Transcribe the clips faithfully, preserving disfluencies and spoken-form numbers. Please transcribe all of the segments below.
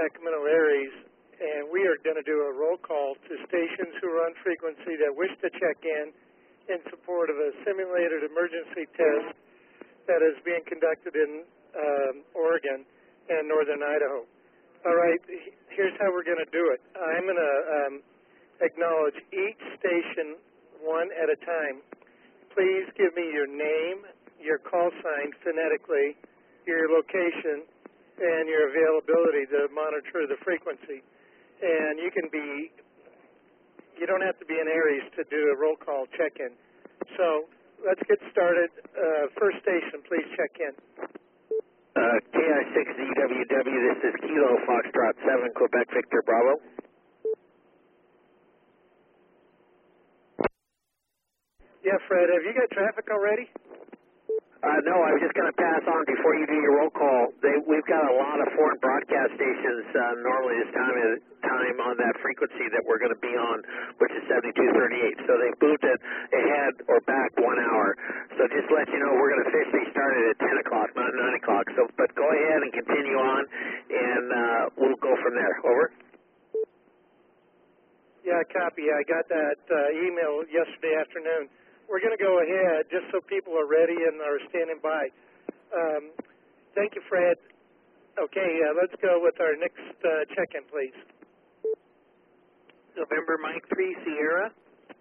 Sacramento Aries, and we are going to do a roll call to stations who are on frequency that wish to check in in support of a simulated emergency test that is being conducted in um, Oregon and northern Idaho. All right, here's how we're going to do it. I'm going to um, acknowledge each station one at a time. Please give me your name, your call sign phonetically, your location, and your availability to monitor the frequency. And you can be, you don't have to be in Aries to do a roll call check-in. So let's get started. Uh, first station, please check in. Uh, K I six Z W W, this is Kilo Foxtrot seven, Quebec Victor Bravo. Yeah, Fred, have you got traffic already? Uh, no, I was just going to pass on before you do your roll call. They, we've got a lot of foreign broadcast stations uh, normally this time of time on that frequency that we're going to be on, which is seventy-two thirty-eight. So they moved it ahead or back one hour. So just to let you know, we're going to officially start it at ten o'clock, not nine o'clock. So, but go ahead and continue on, and uh, we'll go from there. Over. Yeah, copy. I got that uh, email yesterday afternoon. We're going to go ahead just so people are ready and are standing by. Um, thank you, Fred. Okay, uh, let's go with our next uh, check-in, please. November Mike three Sierra.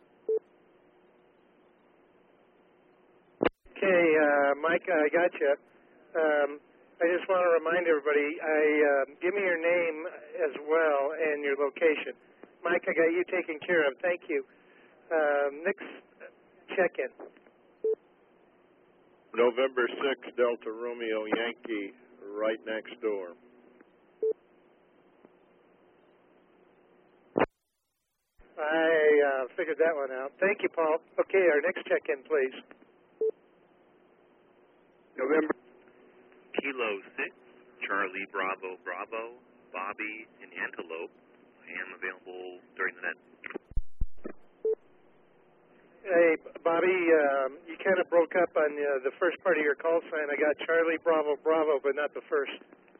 Okay, uh, Mike, I got you. Um, I just want to remind everybody, I uh, give me your name as well and your location. Mike, I got you taken care of. Thank you. Um, next check-in. November sixth, Delta Romeo Yankee, right next door. I uh, figured that one out. Thank you, Paul. Okay, our next check-in, please. November. Kilo six, Charlie Bravo Bravo, Bobby in Antelope. I am available during the net. Hey, Bobby, um, you kind of broke up on uh, the first part of your call sign. I got Charlie Bravo Bravo, but not the first.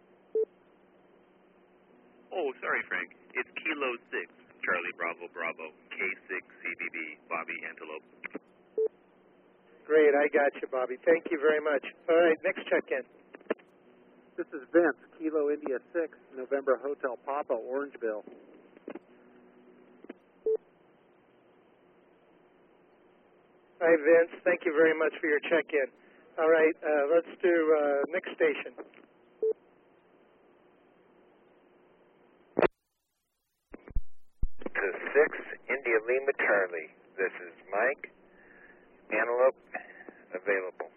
Oh, sorry, Frank. It's Kilo six, Charlie Bravo Bravo, K six C B B, Bobby Antelope. Great, I got you, Bobby. Thank you very much. All right, next check-in. This is Vince, Kilo India six, November Hotel Papa, Orangeville. Hi, Vince. Thank you very much for your check-in. All right, uh, let's do uh, next station. To six, India Lima Charlie. This is Mike. Antelope, available.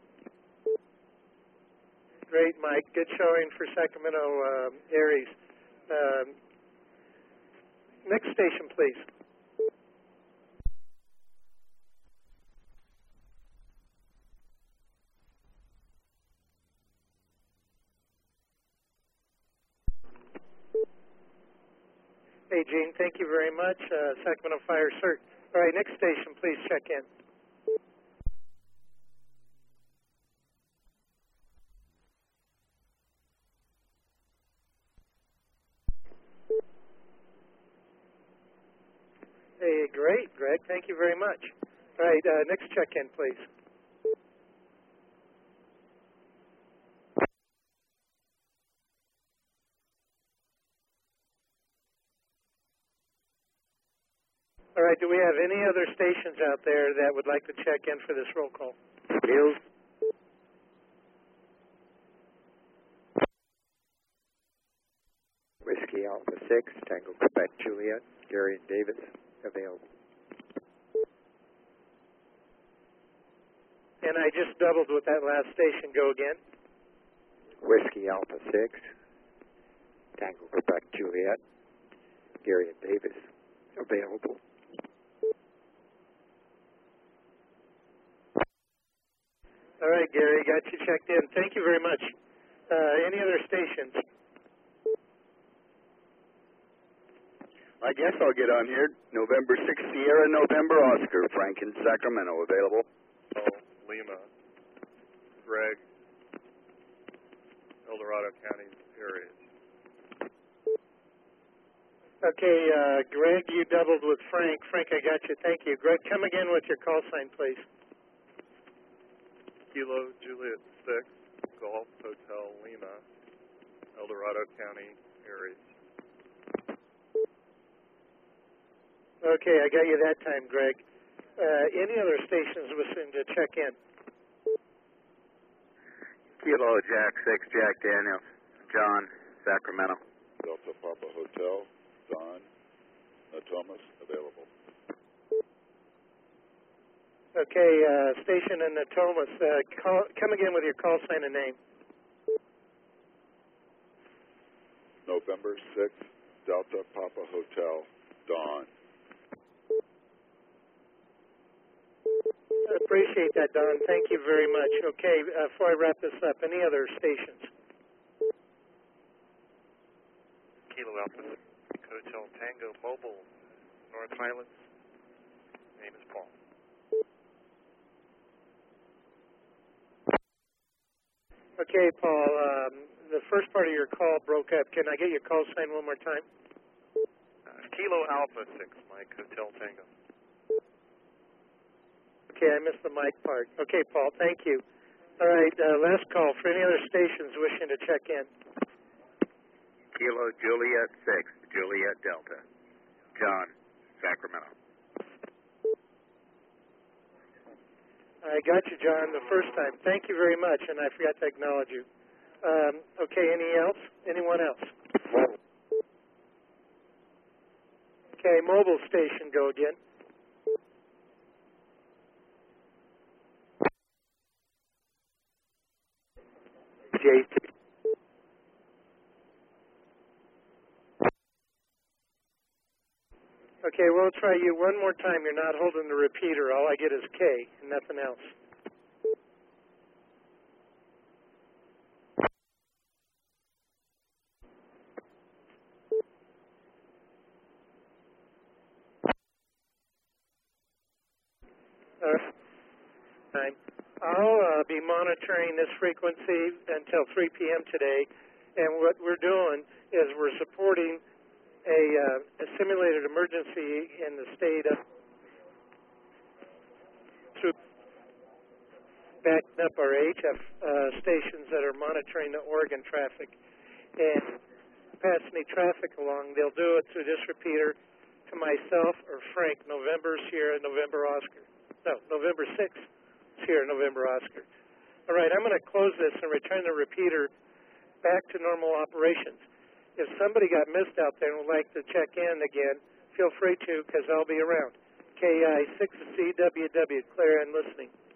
Great, Mike. Good showing for Sacramento um, Aries. Um, next station, please. Hey, Gene, thank you very much. Uh, Sacramento Fire Cert. All right, next station, please check in. Hey, great, Greg. Thank you very much. All right, uh, next check-in, please. All right, do we have any other stations out there that would like to check in for this roll call? News. Whiskey Alpha six, Tango Quebec Juliet, Gary and Davis, available. And I just doubled with that last station. Go again. Whiskey Alpha six, Tango Quebec Juliet, Gary and Davis, available. All right, Gary, got you checked in. Thank you very much. Uh, any other stations? I guess I'll get on here. November sixth, Sierra, November Oscar, Frank in Sacramento, available. Oh, Lima, Greg, El Dorado County areas. Okay, uh, Greg, you doubled with Frank. Frank, I got you. Thank you. Greg, come again with your call sign, please. Kilo Juliet six, Golf Hotel Lima, El Dorado County, Aries. Okay, I got you that time, Greg. Uh, any other stations wishing to check in? Kilo Jack six, Jack Daniels, John, Sacramento. Delta Papa Hotel, Don, Natomas, available. Okay, uh, station in Natomas. Uh, call, come again with your call sign and name. November sixth, Delta Papa Hotel, Don. I appreciate that, Don. Thank you very much. Okay, uh, before I wrap this up, any other stations? Kilo Alpha, Hotel Tango Mobile, North Highlands. Name is Paul. Okay, Paul, um, the first part of your call broke up. Can I get your call sign one more time? Uh, Kilo Alpha six, Mike, Hotel Tango. Okay, I missed the mic part. Okay, Paul, thank you. All right, uh, last call for any other stations wishing to check in. Kilo Juliet six, Juliet Delta, John, Sacramento. I got you, John, the first time. Thank you very much, and I forgot to acknowledge you. Um, okay, any else? Anyone else? Okay, mobile station, go again. J T. Okay, we'll try you one more time. You're not holding the repeater. All I get is K and nothing else. All right. Time. I'll uh, be monitoring this frequency until three P M today, and what we're doing is we're supporting a, uh, a simulated emergency in the state of through backing up our H F uh, stations that are monitoring the Oregon traffic and passing the traffic along. They'll do it through this repeater to myself or Frank, November Sierra, November Oscar. No, November sixth. Here, November Oscar. All right, I'm going to close this and return the repeater back to normal operations. If somebody got missed out there and would like to check in again, feel free to, because I'll be around. K I six C W W, clear and listening.